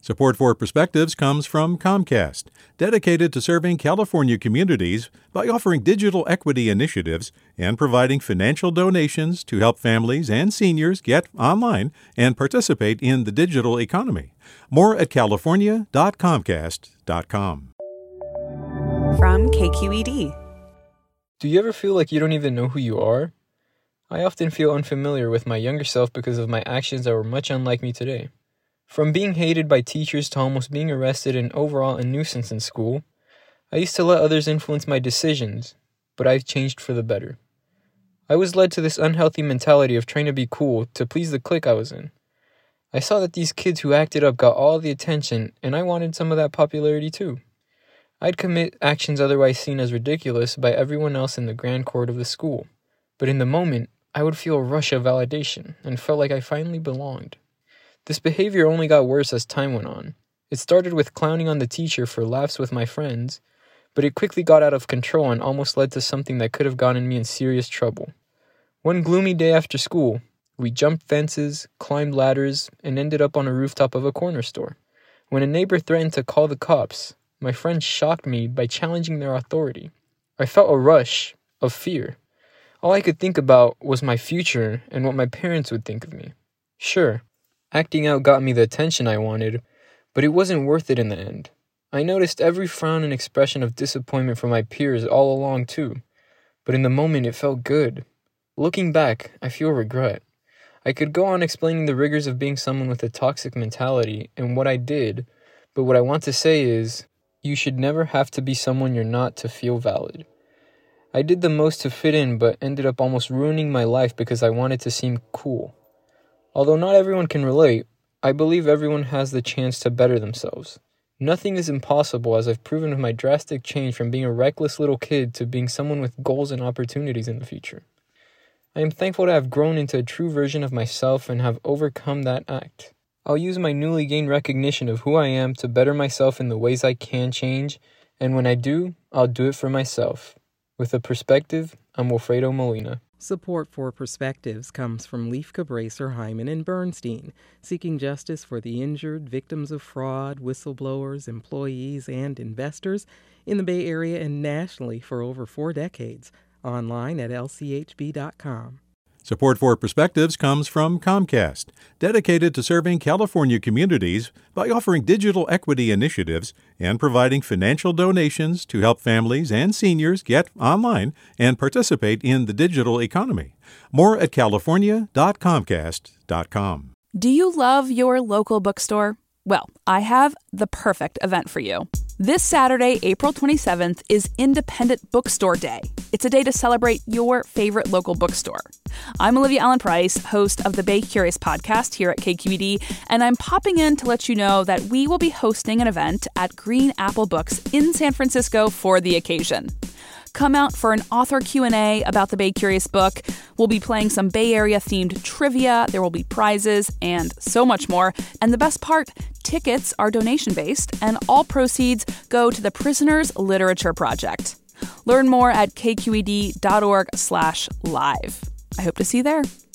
Support for Perspectives comes from Comcast, dedicated to serving California communities by offering digital equity initiatives and providing financial donations to help families and seniors get online and participate in the digital economy. More at california.comcast.com. From KQED. Do you ever feel like you don't even know who you are? I often feel unfamiliar with my younger self because of my actions that were much unlike me today. From being hated by teachers to almost being arrested and overall a nuisance in school, I used to let others influence my decisions, but I've changed for the better. I was led to this unhealthy mentality of trying to be cool to please the clique I was in. I saw that these kids who acted up got all the attention, and I wanted some of that popularity too. I'd commit actions otherwise seen as ridiculous by everyone else in the grand court of the school, but in the moment, I would feel a rush of validation and felt like I finally belonged. This behavior only got worse as time went on. It started with clowning on the teacher for laughs with my friends, but it quickly got out of control and almost led to something that could have gotten me in serious trouble. One gloomy day after school, we jumped fences, climbed ladders, and ended up on a rooftop of a corner store. When a neighbor threatened to call the cops, my friends shocked me by challenging their authority. I felt a rush of fear. All I could think about was my future and what my parents would think of me. Sure, acting out got me the attention I wanted, but it wasn't worth it in the end. I noticed every frown and expression of disappointment from my peers all along too, but in the moment it felt good. Looking back, I feel regret. I could go on explaining the rigors of being someone with a toxic mentality and what I did, but what I want to say is, you should never have to be someone you're not to feel valid. I did the most to fit in, but ended up almost ruining my life because I wanted to seem cool. Although not everyone can relate, I believe everyone has the chance to better themselves. Nothing is impossible, as I've proven with my drastic change from being a reckless little kid to being someone with goals and opportunities in the future. I am thankful to have grown into a true version of myself and have overcome that act. I'll use my newly gained recognition of who I am to better myself in the ways I can change, and when I do, I'll do it for myself. With a perspective, I'm Wilfredo Molina. Support for Perspectives comes from Leif Cabraser, Hyman, and Bernstein, seeking justice for the injured, victims of fraud, whistleblowers, employees, and investors in the Bay Area and nationally for over 4 decades. Online at lchb.com. Support for Perspectives comes from Comcast, dedicated to serving California communities by offering digital equity initiatives and providing financial donations to help families and seniors get online and participate in the digital economy. More at california.comcast.com. Do you love your local bookstore? Well, I have the perfect event for you. This Saturday, April 27th, is Independent Bookstore Day. It's a day to celebrate your favorite local bookstore. I'm Olivia Allen Price, host of the Bay Curious podcast here at KQED, and I'm popping in to let you know that we will be hosting an event at Green Apple Books in San Francisco for the occasion. Come out for an author Q&A about the Bay Curious book. We'll be playing some Bay Area-themed trivia. There will be prizes and so much more. And the best part, tickets are donation-based, and all proceeds go to the Prisoners Literature Project. Learn more at kqed.org/live. I hope to see you there.